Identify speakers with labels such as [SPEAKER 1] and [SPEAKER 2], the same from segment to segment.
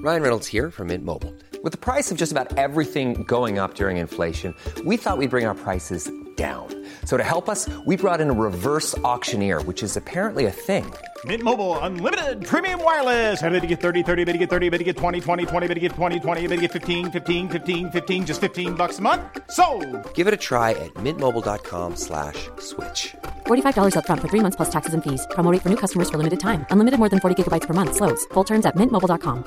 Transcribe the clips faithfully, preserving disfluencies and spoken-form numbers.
[SPEAKER 1] Ryan Reynolds here from Mint Mobile. With the price of just about everything going up during inflation, we thought we'd bring our prices down. So to help us, we brought in a reverse auctioneer, which is apparently a thing.
[SPEAKER 2] Mint Mobile Unlimited Premium Wireless. How to get thirty, thirty, how to get thirty, how to get twenty, twenty, twenty, how to get twenty, twenty, how to get fifteen, fifteen, fifteen, fifteen, just fifteen bucks a month? Sold!
[SPEAKER 1] Give it a try at mintmobile.com slash switch.
[SPEAKER 3] forty-five dollars up front for three months plus taxes and fees. Promo rate for new customers for limited time. Unlimited more than forty gigabytes per month. Slows full terms at mint mobile dot com.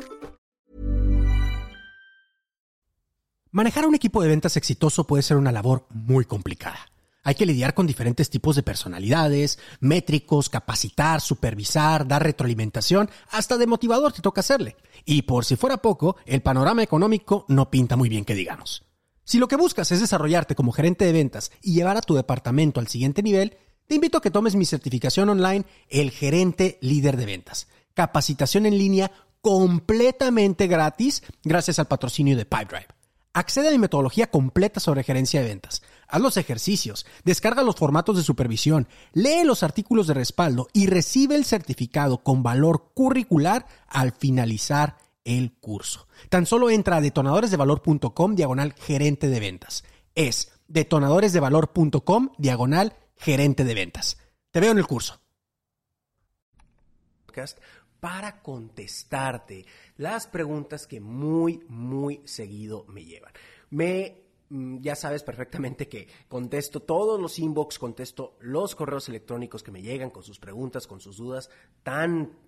[SPEAKER 4] Manejar un equipo de ventas exitoso puede ser una labor muy complicada. Hay que lidiar con diferentes tipos de personalidades, métricos, capacitar, supervisar, dar retroalimentación, hasta de motivador te toca hacerle. Y por si fuera poco, el panorama económico no pinta muy bien que digamos. Si lo que buscas es desarrollarte como gerente de ventas y llevar a tu departamento al siguiente nivel, te invito a que tomes mi certificación online, el Gerente Líder de Ventas. Capacitación en línea completamente gratis gracias al patrocinio de Pipedrive. Accede a mi metodología completa sobre gerencia de ventas. Haz los ejercicios, descarga los formatos de supervisión, lee los artículos de respaldo y recibe el certificado con valor curricular al finalizar el curso. Tan solo entra a detonadoresdevalor.com diagonal gerente de ventas. Es detonadoresdevalor.com diagonal gerente de ventas. Te veo en el curso. Para contestarte las preguntas que muy, muy seguido me llevan. Me, ya sabes perfectamente que contesto todos los inbox, contesto los correos electrónicos que me llegan con sus preguntas, con sus dudas, tan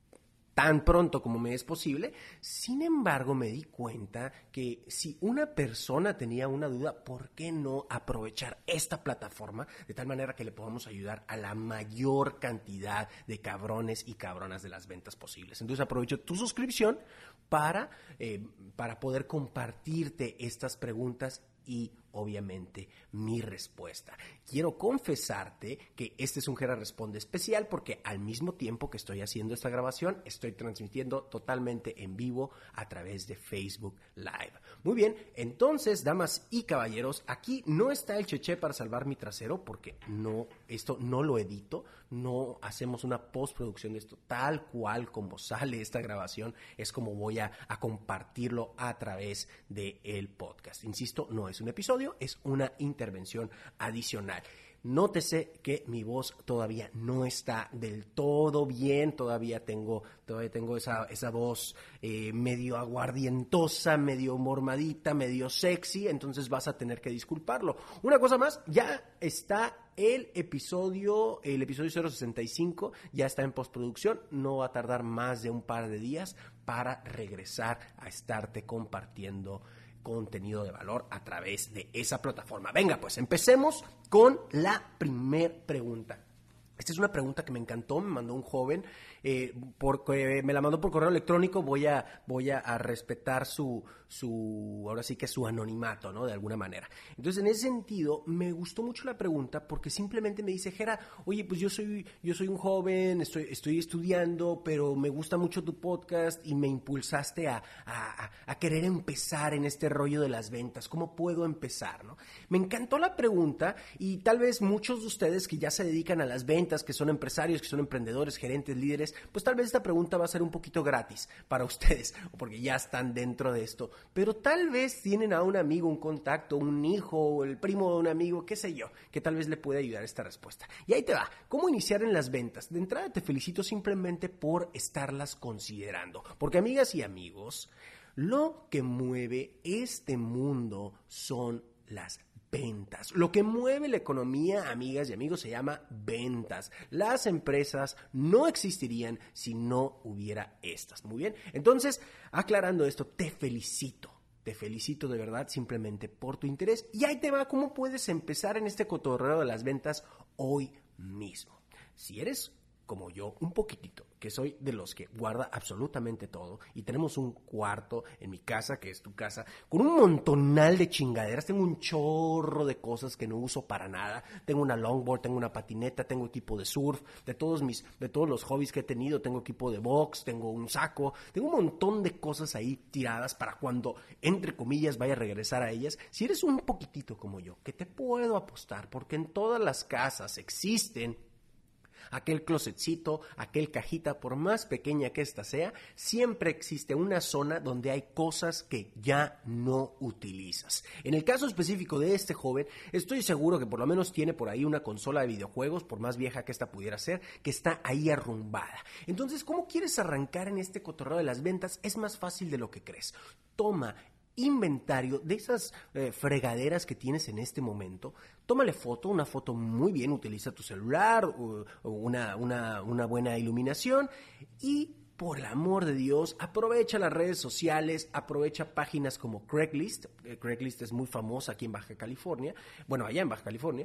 [SPEAKER 4] tan pronto como me es posible. Sin embargo, me di cuenta que si una persona tenía una duda, ¿por qué no aprovechar esta plataforma de tal manera que le podamos ayudar a la mayor cantidad de cabrones y cabronas de las ventas posibles? Entonces aprovecho tu suscripción para, eh, para poder compartirte estas preguntas y obviamente mi respuesta. Quiero confesarte que este es un Gera Responde especial porque al mismo tiempo que estoy haciendo esta grabación, estoy transmitiendo totalmente en vivo a través de Facebook Live. Muy bien, entonces, damas y caballeros, aquí no está el cheche para salvar mi trasero porque no, esto no lo edito, no hacemos una postproducción de esto tal cual como sale esta grabación, es como voy a, a compartirlo a través del podcast. Insisto, no es un episodio, es una intervención adicional. Nótese que mi voz todavía no está del todo bien, todavía tengo, todavía tengo esa, esa voz eh, medio aguardientosa, medio mormadita, medio sexy, entonces vas a tener que disculparlo. Una cosa más, ya está el episodio, el episodio cero sesenta y cinco, ya está en postproducción, no va a tardar más de un par de días para regresar a estarte compartiendo contenido de valor a través de esa plataforma. Venga, pues empecemos con la primer pregunta. Esta es una pregunta que me encantó, me mandó un joven, eh, por, eh, me la mandó por correo electrónico, voy a, voy a, a respetar su, su, ahora sí que su anonimato, ¿no? De alguna manera. Entonces, en ese sentido, me gustó mucho la pregunta porque simplemente me dice, Gera, oye, pues yo soy, yo soy un joven, estoy, estoy estudiando, pero me gusta mucho tu podcast y me impulsaste a, a, a querer empezar en este rollo de las ventas. ¿Cómo puedo empezar, no? Me encantó la pregunta y tal vez muchos de ustedes que ya se dedican a las ventas, que son empresarios, que son emprendedores, gerentes, líderes, pues tal vez esta pregunta va a ser un poquito gratis para ustedes, porque ya están dentro de esto, pero tal vez tienen a un amigo, un contacto, un hijo, el primo de un amigo, qué sé yo, que tal vez le puede ayudar a esta respuesta. Y ahí te va, ¿cómo iniciar en las ventas? De entrada te felicito simplemente por estarlas considerando, porque amigas y amigos, lo que mueve este mundo son las ventas. Ventas. Lo que mueve la economía, amigas y amigos, se llama ventas. Las empresas no existirían si no hubiera estas. Muy bien. Entonces, aclarando esto, te felicito. Te felicito de verdad simplemente por tu interés. Y ahí te va cómo puedes empezar en este cotorreo de las ventas hoy mismo. Si eres como yo, un poquitito, que soy de los que guarda absolutamente todo, y tenemos un cuarto en mi casa, que es tu casa, con un montonal de chingaderas, tengo un chorro de cosas que no uso para nada, tengo una longboard, tengo una patineta, tengo equipo de surf, de todos mis, de todos los hobbies que he tenido, tengo equipo de box, tengo un saco, tengo un montón de cosas ahí tiradas para cuando, entre comillas, vaya a regresar a ellas. Si eres un poquitito como yo, que te puedo apostar, porque en todas las casas existen Aquel closetcito, aquel cajita, por más pequeña que ésta sea, siempre existe una zona donde hay cosas que ya no utilizas. En el caso específico de este joven, estoy seguro que por lo menos tiene por ahí una consola de videojuegos, por más vieja que esta pudiera ser, que está ahí arrumbada. Entonces, ¿cómo quieres arrancar en este cotorreo de las ventas? Es más fácil de lo que crees. Toma inventario de esas eh, fregaderas que tienes en este momento, tómale foto, una foto muy bien, utiliza tu celular, o, o una, una, una buena iluminación y por el amor de Dios, aprovecha las redes sociales, aprovecha páginas como Craigslist, eh, Craigslist es muy famosa aquí en Baja California, bueno, allá en Baja California,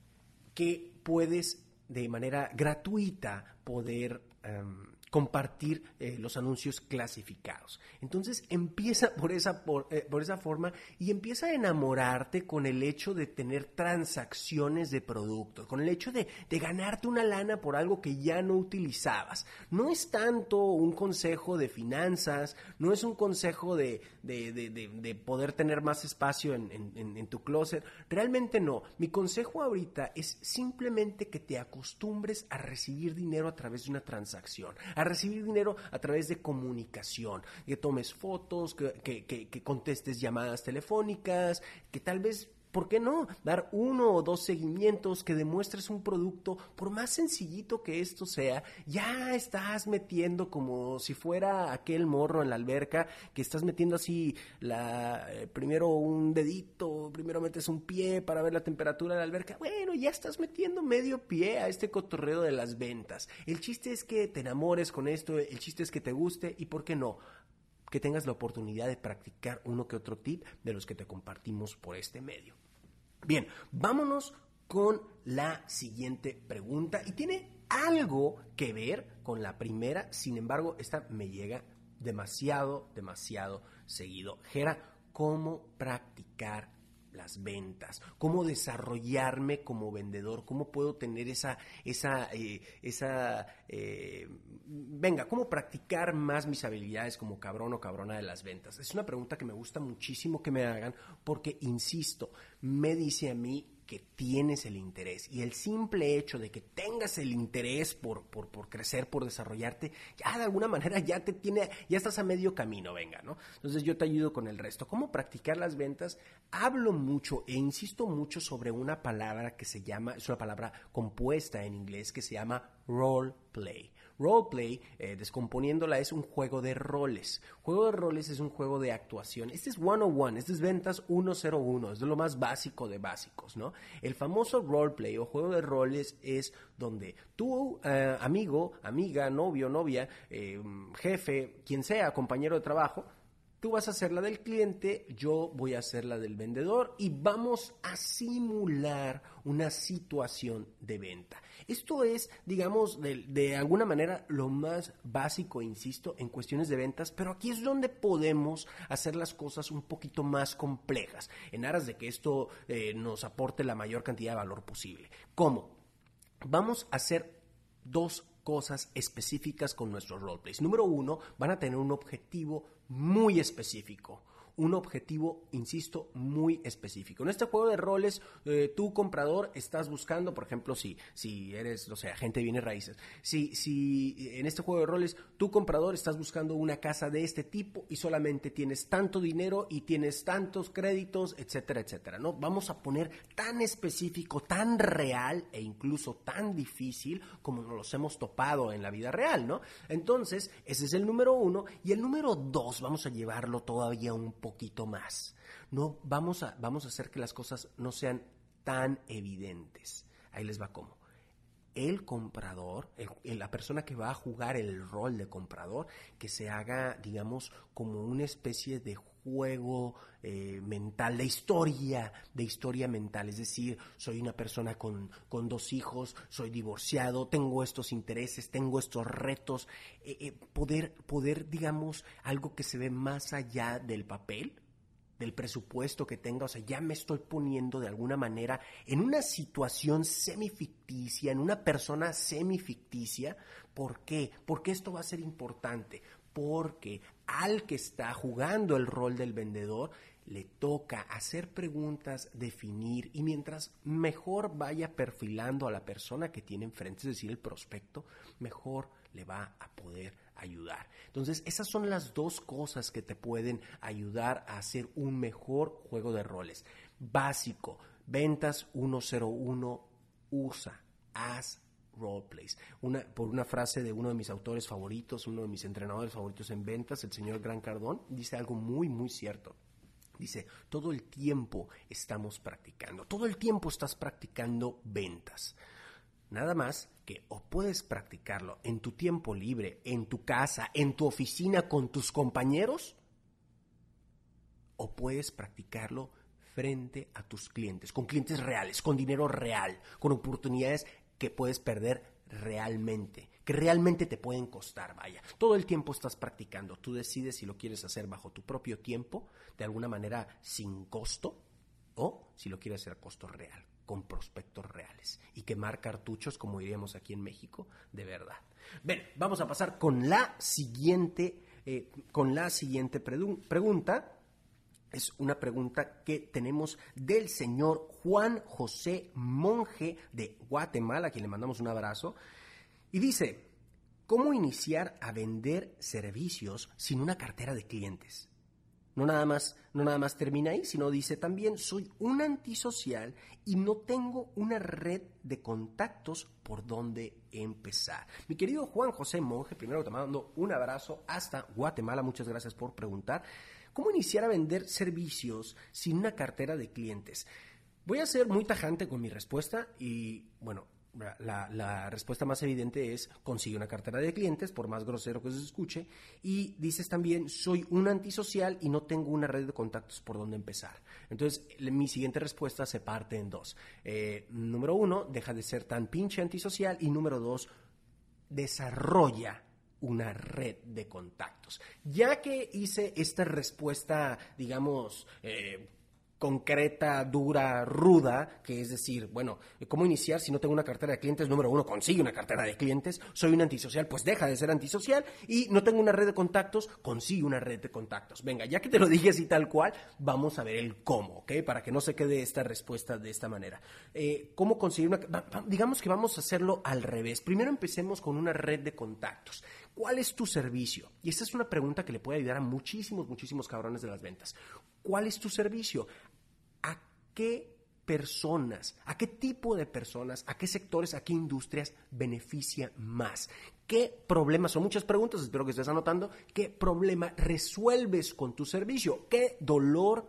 [SPEAKER 4] que puedes de manera gratuita poder um, compartir eh, los anuncios clasificados. Entonces empieza por esa, por, eh, por esa forma y empieza a enamorarte con el hecho de tener transacciones de productos, con el hecho de, de ganarte una lana por algo que ya no utilizabas. No es tanto un consejo de finanzas, no es un consejo de, de, de, de, de poder tener más espacio en, en, en tu closet. Realmente no. Mi consejo ahorita es simplemente que te acostumbres a recibir dinero a través de una transacción, a recibir dinero a través de comunicación, que tomes fotos, que, que, que, que contestes llamadas telefónicas, que tal vez, ¿por qué no?, dar uno o dos seguimientos, que demuestres un producto, por más sencillito que esto sea, ya estás metiendo como si fuera aquel morro en la alberca, que estás metiendo así, la eh, primero un dedito, primero metes un pie para ver la temperatura de la alberca. Bueno, ya estás metiendo medio pie a este cotorreo de las ventas. El chiste es que te enamores con esto, el chiste es que te guste y, ¿por qué no?, que tengas la oportunidad de practicar uno que otro tip de los que te compartimos por este medio. Bien, vámonos con la siguiente pregunta y tiene algo que ver con la primera, sin embargo, esta me llega demasiado, demasiado seguido. Gera, ¿cómo practicar las ventas? ¿Cómo desarrollarme como vendedor? ¿Cómo puedo tener esa, esa, eh, esa, eh, venga, cómo practicar más mis habilidades como cabrón o cabrona de las ventas? Es una pregunta que me gusta muchísimo que me hagan porque, insisto, me dice a mí que tienes el interés, y el simple hecho de que tengas el interés por, por, por crecer, por desarrollarte, ya de alguna manera ya te tiene, ya estás a medio camino, venga, ¿no? Entonces yo te ayudo con el resto. ¿Cómo practicar las ventas? Hablo mucho e insisto mucho sobre una palabra que se llama, es una palabra compuesta en inglés que se llama role play. Role play, eh, descomponiéndola, es un juego de roles. Juego de roles es un juego de actuación. Este es ciento uno, este es ventas ciento uno, es de lo más básico de básicos, ¿no? El famoso role play o juego de roles es donde tú, eh, amigo, amiga, novio, novia, eh, jefe, quien sea, compañero de trabajo, tú vas a hacer la del cliente, yo voy a hacer la del vendedor y vamos a simular una situación de venta. Esto es, digamos, de, de alguna manera lo más básico, insisto, en cuestiones de ventas, pero aquí es donde podemos hacer las cosas un poquito más complejas, en aras de que esto eh, nos aporte la mayor cantidad de valor posible. ¿Cómo? Vamos a hacer dos cosas específicas con nuestros roleplays. Número uno, van a tener un objetivo muy específico. Un objetivo, insisto, muy específico. En este juego de roles, eh, tú, comprador, estás buscando, por ejemplo, si, si eres, no sé, agente de bienes raíces, si, si en este juego de roles, tú, comprador, estás buscando una casa de este tipo y solamente tienes tanto dinero y tienes tantos créditos, etcétera, etcétera, ¿no? Vamos a poner tan específico, tan real e incluso tan difícil como nos los hemos topado en la vida real, ¿no? Entonces, ese es el número uno. Y el número dos, vamos a llevarlo todavía un poquito más. No, vamos a, vamos a hacer que las cosas no sean tan evidentes. Ahí les va cómo. El comprador, el, el, la persona que va a jugar el rol de comprador, que se haga, digamos, como una especie de juego eh, mental, de historia, de historia mental. Es decir, soy una persona con, con dos hijos, soy divorciado, tengo estos intereses, tengo estos retos. Eh, eh, poder, poder, digamos, algo que se ve más allá del papel, del presupuesto que tenga, o sea, ya me estoy poniendo de alguna manera en una situación semificticia, en una persona semificticia. ¿Por qué? Porque esto va a ser importante. porque al que está jugando el rol del vendedor le toca hacer preguntas, definir, y mientras mejor vaya perfilando a la persona que tiene enfrente, es decir, el prospecto, mejor le va a poder ayudar. Entonces, esas son las dos cosas que te pueden ayudar a hacer un mejor juego de roles. Básico, Ventas ciento uno, usa, haz roleplays. Una, por una frase de uno de mis autores favoritos, uno de mis entrenadores favoritos en ventas, el señor Grant Cardone, dice algo muy, muy cierto. Dice, todo el tiempo estamos practicando, todo el tiempo estás practicando ventas. Nada más que o puedes practicarlo en tu tiempo libre, en tu casa, en tu oficina con tus compañeros, o puedes practicarlo frente a tus clientes, con clientes reales, con dinero real, con oportunidades que puedes perder realmente, que realmente te pueden costar, vaya. Todo el tiempo estás practicando, tú decides si lo quieres hacer bajo tu propio tiempo, de alguna manera sin costo, o si lo quieres hacer a costo real, con prospectos reales, y quemar cartuchos, como diríamos aquí en México, de verdad. Bien, vamos a pasar con la siguiente, eh, con la siguiente predu- pregunta. Es una pregunta que tenemos del señor Juan José Monje de Guatemala, a quien le mandamos un abrazo. Y dice, ¿cómo iniciar a vender servicios sin una cartera de clientes? No nada más, no nada más termina ahí, sino dice también, soy un antisocial y no tengo una red de contactos por donde empezar. Mi querido Juan José Monje, primero te mando un abrazo hasta Guatemala, muchas gracias por preguntar. ¿Cómo iniciar a vender servicios sin una cartera de clientes? Voy a ser muy tajante con mi respuesta y, bueno, la, la respuesta más evidente es consigue una cartera de clientes, por más grosero que se escuche, y dices también, soy un antisocial y no tengo una red de contactos por donde empezar. Entonces, mi siguiente respuesta se parte en dos. Eh, número uno, deja de ser tan pinche antisocial, y número dos, desarrolla una red de contactos. Ya que hice esta respuesta, digamos, eh, concreta, dura, ruda, que es decir, bueno, ¿cómo iniciar si no tengo una cartera de clientes? Número uno, consigue una cartera de clientes. Soy un antisocial, pues deja de ser antisocial. Y no tengo una red de contactos, consigue una red de contactos. Venga, ya que te lo dije así tal cual, vamos a ver el cómo, ¿ok? Para que no se quede esta respuesta de esta manera. Eh, ¿Cómo conseguir una? Digamos que vamos a hacerlo al revés. Primero empecemos con una red de contactos. ¿Cuál es tu servicio? Y esta es una pregunta que le puede ayudar a muchísimos, muchísimos cabrones de las ventas. ¿Cuál es tu servicio? ¿A qué personas, a qué tipo de personas, a qué sectores, a qué industrias beneficia más? ¿Qué problemas? Son muchas preguntas, espero que estés anotando. ¿Qué problema resuelves con tu servicio? ¿Qué dolor,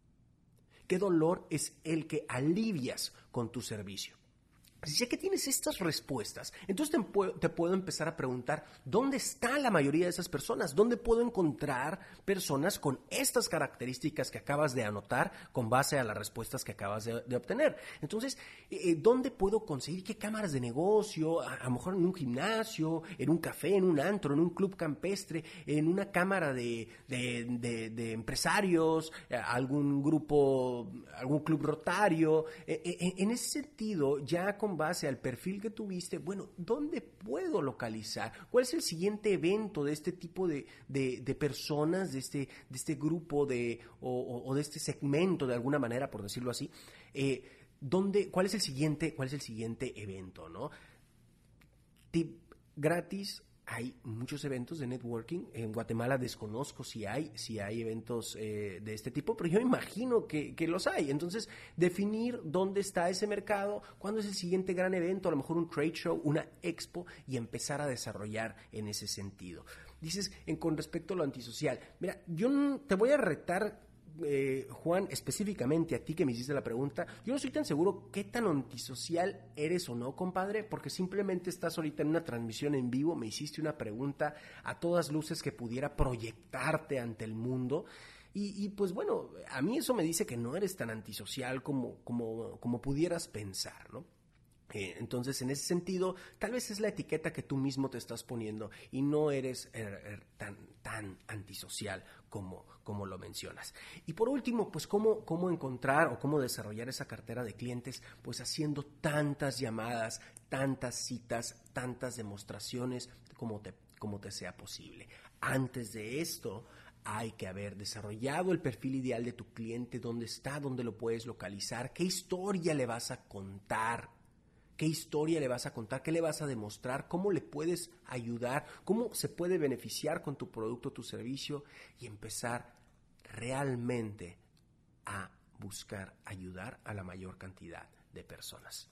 [SPEAKER 4] qué dolor es el que alivias con tu servicio? Si sé que tienes estas respuestas, entonces te puedo, te puedo empezar a preguntar, ¿dónde está la mayoría de esas personas? ¿Dónde puedo encontrar personas con estas características que acabas de anotar con base a las respuestas que acabas de, de obtener? Entonces, eh, ¿dónde puedo conseguir qué cámaras de negocio? A, a lo mejor en un gimnasio, en un café, en un antro, en un club campestre, en una cámara de, de, de, de empresarios, eh, algún grupo, algún club rotario. Eh, eh, en ese sentido, ya con base al perfil que tuviste, bueno, ¿dónde puedo localizar? ¿Cuál es el siguiente evento de este tipo de, de, de personas, de este, de este grupo de, o, o de este segmento de alguna manera, por decirlo así? Eh, ¿dónde, cuál es el siguiente, cuál es el siguiente evento, ¿no? Tip gratis. Hay muchos eventos de networking. En Guatemala desconozco si hay, si hay eventos eh, de este tipo, pero yo imagino que, que los hay. Entonces, definir dónde está ese mercado, cuándo es el siguiente gran evento, a lo mejor un trade show, una expo, y empezar a desarrollar en ese sentido. Dices, en, con respecto a lo antisocial, mira, yo no, te voy a retar, Eh, Juan, específicamente a ti que me hiciste la pregunta. Yo no soy tan seguro qué tan antisocial eres o no, compadre, porque simplemente estás ahorita en una transmisión en vivo, me hiciste una pregunta a todas luces que pudiera proyectarte ante el mundo. Y, y pues bueno, a mí eso me dice que no eres tan antisocial como, como, como pudieras pensar, ¿no? Eh, entonces, en ese sentido, tal vez es la etiqueta que tú mismo te estás poniendo y no eres er, er, tan, tan antisocial como, como lo mencionas. Y por último, pues, ¿cómo, cómo encontrar o cómo desarrollar esa cartera de clientes? Pues haciendo tantas llamadas, tantas citas, tantas demostraciones como te, como te sea posible. Antes de esto, hay que haber desarrollado el perfil ideal de tu cliente, dónde está, dónde lo puedes localizar, qué historia le vas a contar, qué historia le vas a contar, qué le vas a demostrar, cómo le puedes ayudar, cómo se puede beneficiar con tu producto, tu servicio y empezar realmente a buscar ayudar a la mayor cantidad de personas.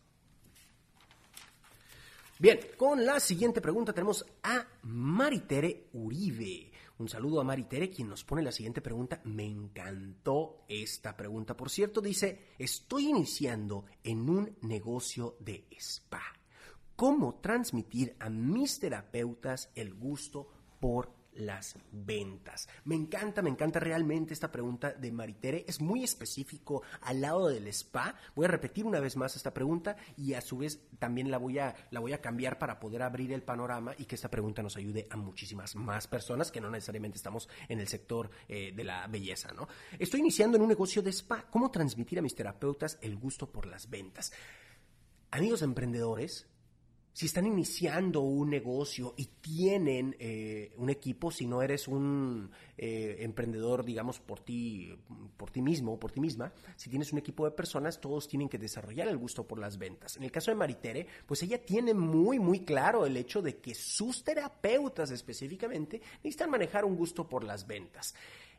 [SPEAKER 4] Bien, con la siguiente pregunta tenemos a Maritere Uribe. Un saludo a Maritere, quien nos pone la siguiente pregunta. Me encantó esta pregunta. Por cierto, dice, estoy iniciando en un negocio de spa. ¿Cómo transmitir a mis terapeutas el gusto por las ventas? Me encanta, me encanta realmente esta pregunta de Maritere. Es muy específico al lado del spa. Voy a repetir una vez más esta pregunta y a su vez también la voy a, la voy a cambiar para poder abrir el panorama y que esta pregunta nos ayude a muchísimas más personas que no necesariamente estamos en el sector eh, de la belleza, ¿no? Estoy iniciando en un negocio de spa. ¿Cómo transmitir a mis terapeutas el gusto por las ventas? Amigos emprendedores, si están iniciando un negocio y tienen eh, un equipo, si no eres un eh, emprendedor, digamos, por ti, por ti mismo o por ti misma, si tienes un equipo de personas, todos tienen que desarrollar el gusto por las ventas. En el caso de Maritere, pues ella tiene muy, muy claro el hecho de que sus terapeutas específicamente necesitan manejar un gusto por las ventas.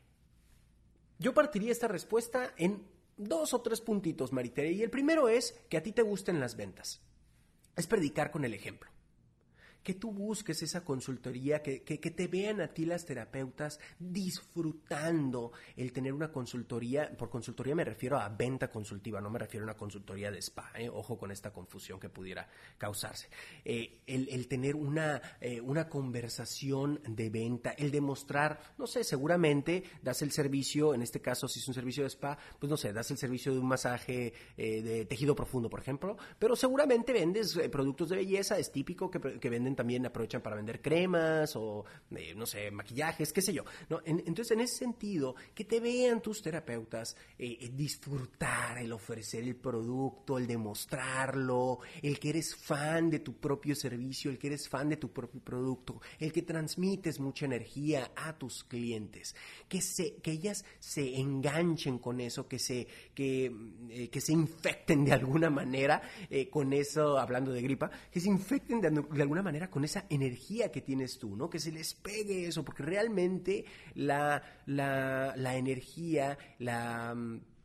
[SPEAKER 4] Yo partiría esta respuesta en dos o tres puntitos, Maritere, y el primero es que a ti te gusten las ventas. Es predicar con el ejemplo. Que tú busques esa consultoría, que, que, que te vean a ti las terapeutas disfrutando el tener una consultoría. Por consultoría me refiero a venta consultiva, no me refiero a una consultoría de spa. ¿eh? Ojo con esta confusión que pudiera causarse. Eh, el, el tener una, eh, una conversación de venta, el demostrar, no sé, seguramente das el servicio, en este caso si es un servicio de spa, pues no sé, das el servicio de un masaje eh, de tejido profundo, por ejemplo, pero seguramente vendes eh, productos de belleza, es típico que, que venden también aprovechan para vender cremas o, eh, no sé, maquillajes, qué sé yo. ¿no? En, entonces, en ese sentido, que te vean tus terapeutas eh, disfrutar, el ofrecer el producto, el demostrarlo, el que eres fan de tu propio servicio, el que eres fan de tu propio producto, el que transmites mucha energía a tus clientes, que, se, que ellas se enganchen con eso, que se, que, eh, que se infecten de alguna manera eh, con eso, hablando de gripa, que se infecten de, de alguna manera con esa energía que tienes tú, ¿no? Que se les pegue eso, porque realmente la, la, la energía, la,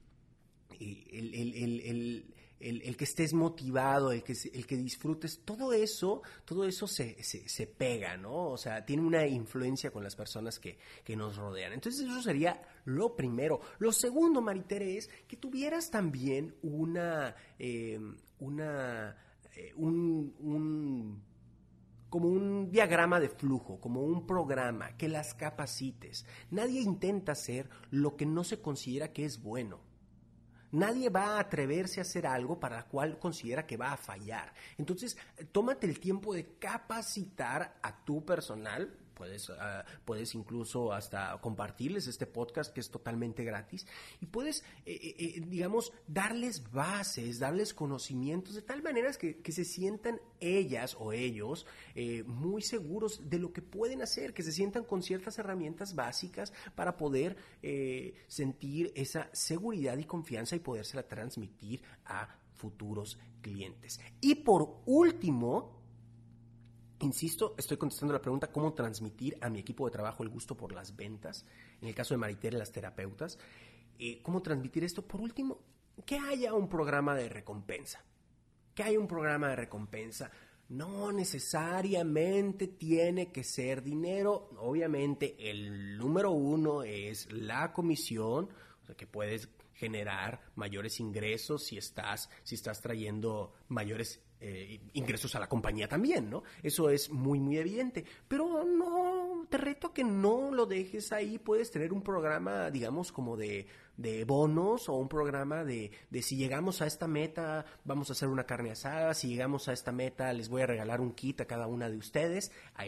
[SPEAKER 4] el, el, el, el, el, el que estés motivado, el que, el que disfrutes, todo eso, todo eso se, se, se pega, ¿no? O sea, tiene una influencia con las personas que, que nos rodean. Entonces eso sería lo primero. Lo segundo, Maritere, es que tuvieras también una, eh, una, eh, un, un como un diagrama de flujo, como un programa, que las capacites. Nadie intenta hacer lo que no se considera que es bueno. Nadie va a atreverse a hacer algo para lo cual considera que va a fallar. Entonces, tómate el tiempo de capacitar a tu personal. Puedes, uh, puedes incluso hasta compartirles este podcast que es totalmente gratis y puedes, eh, eh, digamos, darles bases, darles conocimientos de tal manera que, que se sientan ellas o ellos eh, muy seguros de lo que pueden hacer, que se sientan con ciertas herramientas básicas para poder eh, sentir esa seguridad y confianza y podérsela transmitir a futuros clientes. Y por último, insisto, estoy contestando la pregunta cómo transmitir a mi equipo de trabajo el gusto por las ventas. En el caso de Maritere, las terapeutas. Eh, ¿Cómo transmitir esto? Por último, que haya un programa de recompensa. Que haya un programa de recompensa. No necesariamente tiene que ser dinero. Obviamente, el número uno es la comisión, o sea, que puedes generar mayores ingresos si estás, si estás trayendo mayores Eh, ingresos a la compañía también, ¿no? Eso es muy, muy evidente. Pero no, te reto a que no lo dejes ahí. Puedes tener un programa, digamos, como de, de bonos o un programa de, de si llegamos a esta meta, vamos a hacer una carne asada. Si llegamos a esta meta, les voy a regalar un kit a cada una de ustedes. Ahí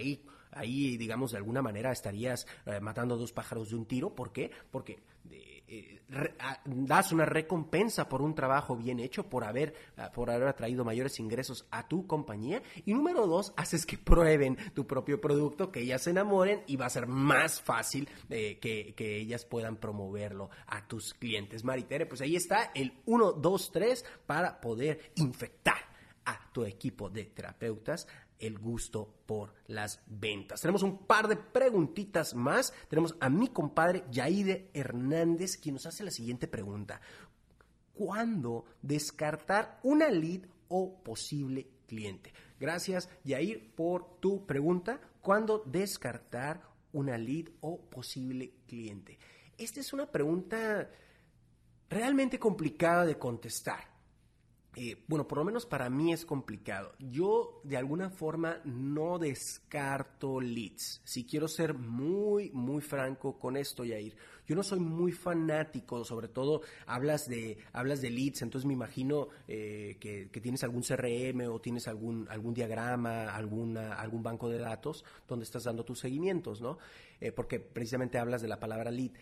[SPEAKER 4] ahí, digamos, de alguna manera estarías eh, matando dos pájaros de un tiro. ¿Por qué? Porque eh, eh, re, a, das una recompensa por un trabajo bien hecho, por haber, uh, por haber atraído mayores ingresos a tu compañía. Y número dos, haces que prueben tu propio producto, que ellas se enamoren y va a ser más fácil eh, que, que ellas puedan promoverlo a tus clientes. Maritere, pues ahí está el uno, dos, tres para poder infectar a tu equipo de terapeutas el gusto por las ventas. Tenemos un par de preguntitas más. Tenemos a mi compadre Yair Hernández, quien nos hace la siguiente pregunta. ¿Cuándo descartar una lead o posible cliente? Gracias, Yair, por tu pregunta. ¿Cuándo descartar una lead o posible cliente? Esta es una pregunta realmente complicada de contestar. Eh, bueno, por lo menos para mí es complicado. Yo de alguna forma no descarto leads. Si quiero ser muy, muy franco con esto, Yair, yo no soy muy fanático, sobre todo hablas de, hablas de leads, entonces me imagino eh, que, que tienes algún C R M o tienes algún, algún diagrama, alguna, algún banco de datos donde estás dando tus seguimientos, ¿no? Eh, porque precisamente hablas de la palabra lead.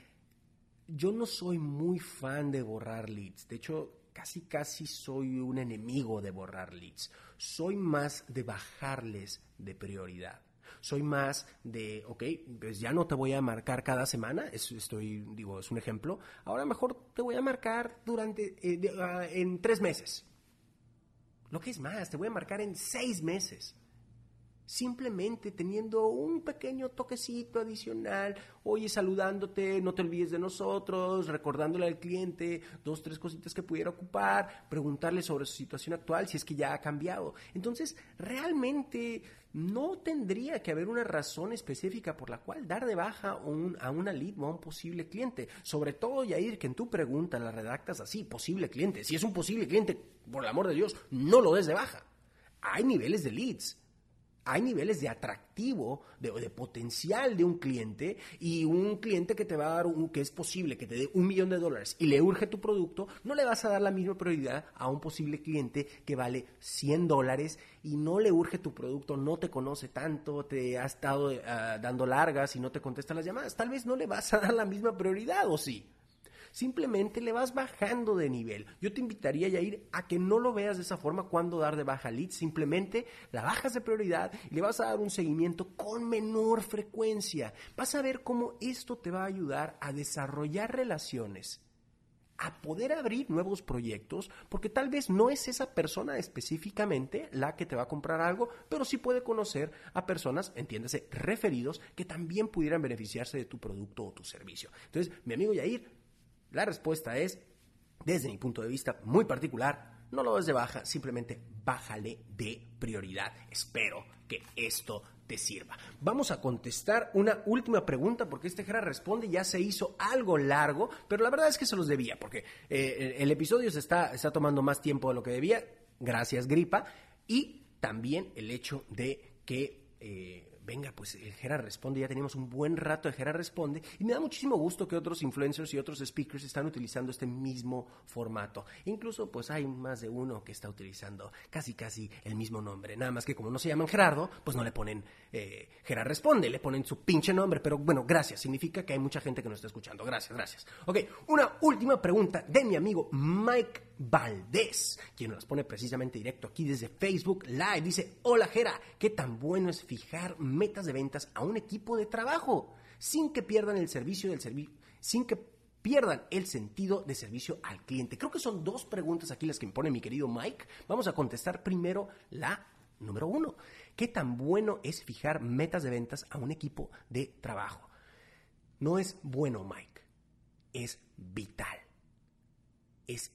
[SPEAKER 4] Yo no soy muy fan de borrar leads. De hecho, casi casi soy un enemigo de borrar leads. Soy más de bajarles de prioridad. Soy más de, ok, pues ya no te voy a marcar cada semana, es, estoy, digo, es un ejemplo. Ahora mejor te voy a marcar durante, eh, de, uh, en tres meses. Lo que es más, te voy a marcar en seis meses. Simplemente teniendo un pequeño toquecito adicional, oye, saludándote, no te olvides de nosotros, recordándole al cliente dos, tres cositas que pudiera ocupar, preguntarle sobre su situación actual, si es que ya ha cambiado. Entonces, realmente no tendría que haber una razón específica por la cual dar de baja un, a una lead o a un posible cliente. Sobre todo, Yair, que en tu pregunta la redactas así, posible cliente. Si es un posible cliente, por el amor de Dios, no lo des de baja. Hay niveles de leads. Hay niveles de atractivo, de, de potencial de un cliente, y un cliente que te va a dar, un, que es posible que te dé un millón de dólares y le urge tu producto, no le vas a dar la misma prioridad a un posible cliente que vale cien dólares y no le urge tu producto, no te conoce tanto, te ha estado uh, dando largas y no te contesta las llamadas. Tal vez no le vas a dar la misma prioridad, ¿o sí? Simplemente le vas bajando de nivel. Yo te invitaría, Yair, a que no lo veas de esa forma cuando dar de baja leads. Simplemente la bajas de prioridad y le vas a dar un seguimiento con menor frecuencia. Vas a ver cómo esto te va a ayudar a desarrollar relaciones, a poder abrir nuevos proyectos, porque tal vez no es esa persona específicamente la que te va a comprar algo, pero sí puede conocer a personas, entiéndase, referidos, que también pudieran beneficiarse de tu producto o tu servicio. Entonces, mi amigo Yair, la respuesta es, desde mi punto de vista muy particular, no lo des de baja, simplemente bájale de prioridad. Espero que esto te sirva. Vamos a contestar una última pregunta, porque este Jera Responde ya se hizo algo largo, pero la verdad es que se los debía, porque eh, el episodio se está, está tomando más tiempo de lo que debía, gracias gripa, y también el hecho de que... Eh, venga, pues el Jera Responde, ya tenemos un buen rato de Jera Responde y me da muchísimo gusto que otros influencers y otros speakers están utilizando este mismo formato. Incluso pues hay más de uno que está utilizando casi casi el mismo nombre, nada más que como no se llaman Gerardo, pues no le ponen eh, Jera Responde, le ponen su pinche nombre, pero bueno, gracias, significa que hay mucha gente que nos está escuchando, gracias, gracias. Ok, una última pregunta de mi amigo Mike Valdés, quien nos pone precisamente directo aquí desde Facebook Live. Dice, hola Jera, ¿qué tan bueno es fijar metas de ventas a un equipo de trabajo sin que pierdan el servicio del servicio, sin que pierdan el sentido de servicio al cliente? Creo que son dos preguntas aquí las que me pone mi querido Mike. Vamos a contestar primero la número uno. ¿Qué tan bueno es fijar metas de ventas a un equipo de trabajo? No es bueno, Mike. Es vital. Es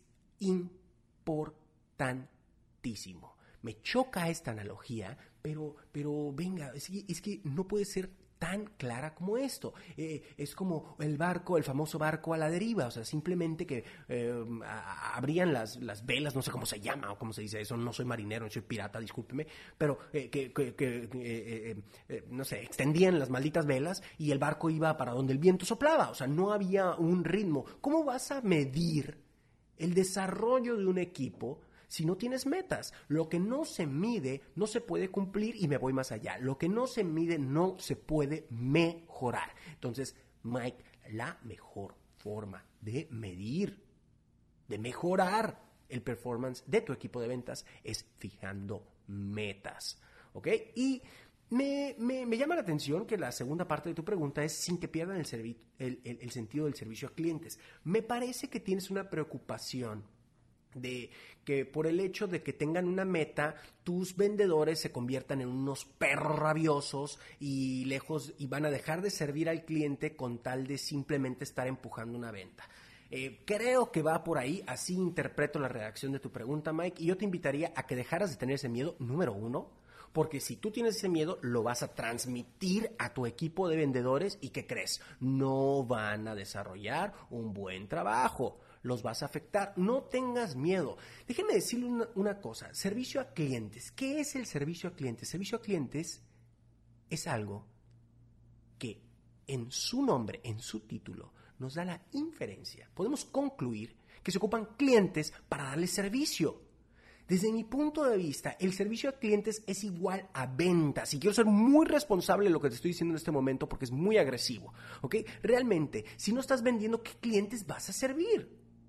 [SPEAKER 4] importantísimo. Me choca esta analogía, pero, pero venga, es que, es que no puede ser tan clara como esto. Eh, es como el barco, el famoso barco a la deriva, o sea, simplemente que eh, abrían las, las velas, no sé cómo se llama o cómo se dice eso, no soy marinero, no soy pirata, discúlpeme, pero eh, que, que, que eh, eh, eh, no sé, extendían las malditas velas y el barco iba para donde el viento soplaba, o sea, no había un ritmo. ¿Cómo vas a medir el desarrollo de un equipo si no tienes metas. Lo que no se mide no se puede cumplir y me voy más allá. Lo que no se mide no se puede mejorar. Entonces, Mike, la mejor forma de medir, de mejorar el performance de tu equipo de ventas es fijando metas, ¿ok? Y me, me, me llama la atención que la segunda parte de tu pregunta es sin que pierdan el, servi- el, el, el sentido del servicio a clientes. Me parece que tienes una preocupación de que por el hecho de que tengan una meta, tus vendedores se conviertan en unos perros rabiosos y lejos y van a dejar de servir al cliente con tal de simplemente estar empujando una venta. Eh, creo que va por ahí, así interpreto la redacción de tu pregunta, Mike, y yo te invitaría a que dejaras de tener ese miedo, número uno, porque si tú tienes ese miedo, lo vas a transmitir a tu equipo de vendedores y ¿qué crees? No van a desarrollar un buen trabajo, los vas a afectar, no tengas miedo. Déjenme decirle una, una cosa, servicio a clientes. ¿Qué es el servicio a clientes? Servicio a clientes es algo que en su nombre, en su título, nos da la inferencia. Podemos concluir que se ocupan clientes para darles servicio. Desde mi punto de vista, el servicio a clientes es igual a ventas. Y quiero ser muy responsable de lo que te estoy diciendo en este momento porque es muy agresivo, ¿ok? Realmente, si no estás vendiendo, ¿qué clientes vas a servir?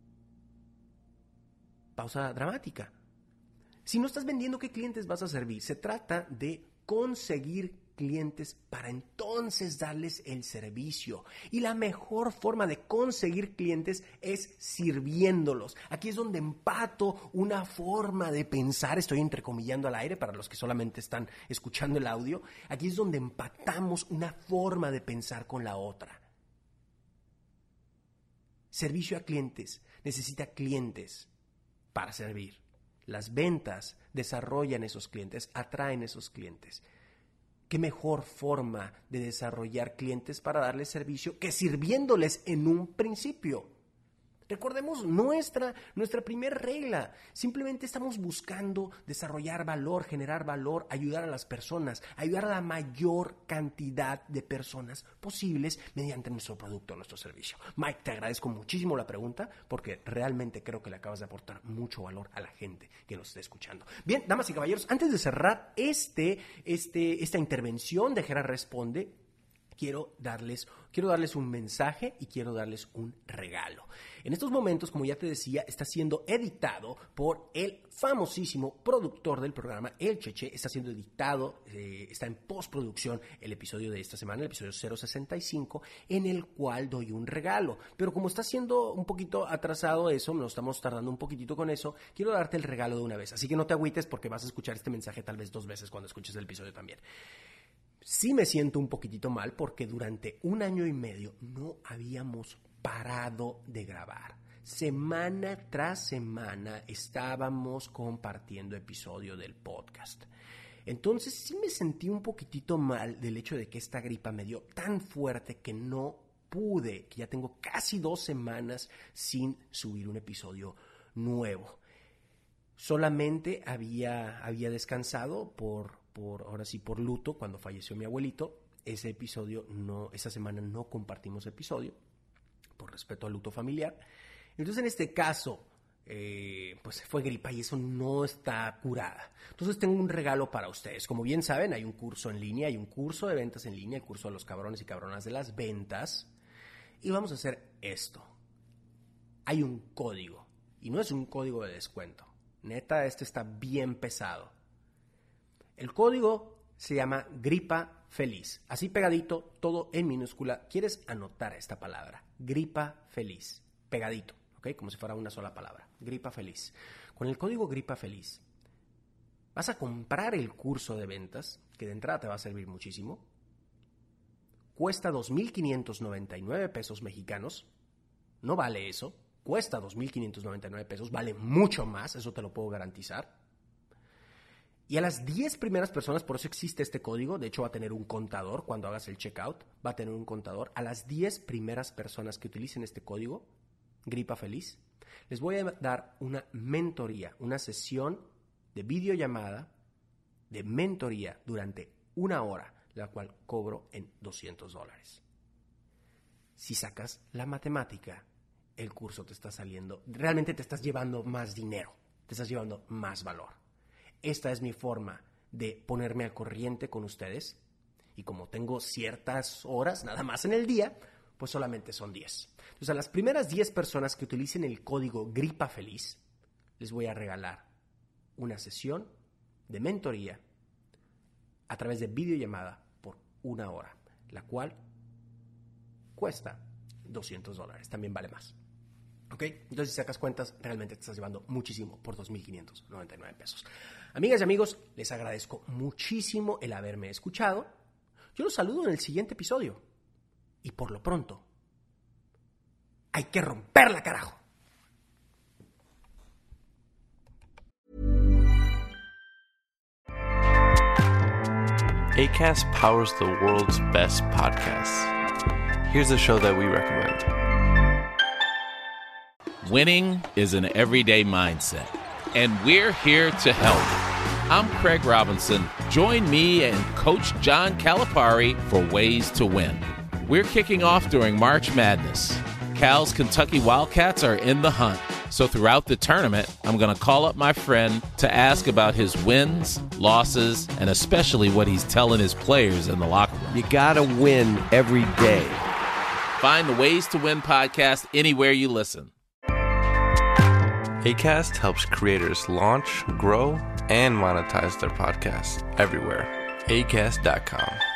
[SPEAKER 4] Pausa dramática. Si no estás vendiendo, ¿qué clientes vas a servir? Se trata de conseguir clientes para entonces darles el servicio. Y la mejor forma de conseguir clientes es sirviéndolos. Aquí es donde empato una forma de pensar, estoy entrecomillando al aire para los que solamente están escuchando el audio. Aquí es donde empatamos una forma de pensar con la otra. Servicio a clientes necesita clientes para servir. Las ventas desarrollan esos clientes, atraen esos clientes. ¿Qué mejor forma de desarrollar clientes para darles servicio que sirviéndoles en un principio? Recordemos nuestra, nuestra primera regla. Simplemente estamos buscando desarrollar valor, generar valor, ayudar a las personas, ayudar a la mayor cantidad de personas posibles mediante nuestro producto, nuestro servicio. Mike, te agradezco muchísimo la pregunta porque realmente creo que le acabas de aportar mucho valor a la gente que nos está escuchando. Bien, damas y caballeros, antes de cerrar este, este, esta intervención de Gerard Responde, Quiero darles, quiero darles un mensaje y quiero darles un regalo. En estos momentos, como ya te decía, está siendo editado por el famosísimo productor del programa, El Cheche. Está siendo editado, eh, está en postproducción el episodio de esta semana, el episodio cero sesenta y cinco, en el cual doy un regalo. Pero como está siendo un poquito atrasado eso, nos estamos tardando un poquitito con eso, quiero darte el regalo de una vez. Así que no te agüites porque vas a escuchar este mensaje tal vez dos veces cuando escuches el episodio también. Sí me siento un poquitito mal porque durante un año y medio no habíamos parado de grabar. Semana tras semana estábamos compartiendo episodio del podcast. Entonces sí me sentí un poquitito mal del hecho de que esta gripa me dio tan fuerte que no pude, que ya tengo casi dos semanas sin subir un episodio nuevo. Solamente había, había descansado por... por ahora sí por luto cuando falleció mi abuelito. Ese episodio no, esa semana no compartimos episodio por respeto al luto familiar. Entonces en este caso eh, pues fue gripa y eso no está curada. Entonces tengo un regalo para ustedes. Como bien saben, hay un curso en línea, hay un curso de ventas en línea, el curso de los cabrones y cabronas de las ventas, y vamos a hacer esto. Hay un código y no es un código de descuento. Neta, este está bien pesado. El código se llama Gripa Feliz. Así pegadito, todo en minúscula. ¿Quieres anotar esta palabra? Gripa Feliz. Pegadito, ¿ok? Como si fuera una sola palabra. Gripa Feliz. Con el código Gripa Feliz vas a comprar el curso de ventas, que de entrada te va a servir muchísimo. Cuesta dos mil quinientos noventa y nueve pesos mexicanos. No vale eso. Cuesta dos mil quinientos noventa y nueve pesos. Vale mucho más, eso te lo puedo garantizar. Y a las diez primeras personas, por eso existe este código, de hecho va a tener un contador cuando hagas el checkout, va a tener un contador. A las diez primeras personas que utilicen este código, Gripa Feliz, les voy a dar una mentoría, una sesión de videollamada, de mentoría durante una hora, la cual cobro en doscientos dólares. Si sacas la matemática, el curso te está saliendo, realmente te estás llevando más dinero. te estás llevando más valor. Esta es mi forma de ponerme al corriente con ustedes. Y como tengo ciertas horas nada más en el día, pues solamente son diez. Entonces, a las primeras diez personas que utilicen el código GRIPAFELIZ, les voy a regalar una sesión de mentoría a través de videollamada por una hora, la cual cuesta doscientos dólares, también vale más. ¿Ok? Entonces, si sacas cuentas, realmente te estás llevando muchísimo por dos mil quinientos noventa y nueve pesos. Amigas y amigos, les agradezco muchísimo el haberme escuchado. Yo los saludo en el siguiente episodio. Y por lo pronto, hay que romperla, carajo.
[SPEAKER 5] Acast powers the world's best podcasts. Here's a show that we recommend.
[SPEAKER 6] Winning is an everyday mindset, and we're here to help. I'm Craig Robinson. Join me and Coach John Calipari for Ways to Win. We're kicking off during March Madness. Cal's Kentucky Wildcats are in the hunt. So throughout the tournament, I'm going to call up my friend to ask about his wins, losses, and especially what he's telling his players in the locker room.
[SPEAKER 7] You gotta win every day.
[SPEAKER 6] Find the Ways to Win podcast anywhere you listen.
[SPEAKER 5] Acast helps creators launch, grow, and monetize their podcasts everywhere. Acast dot com.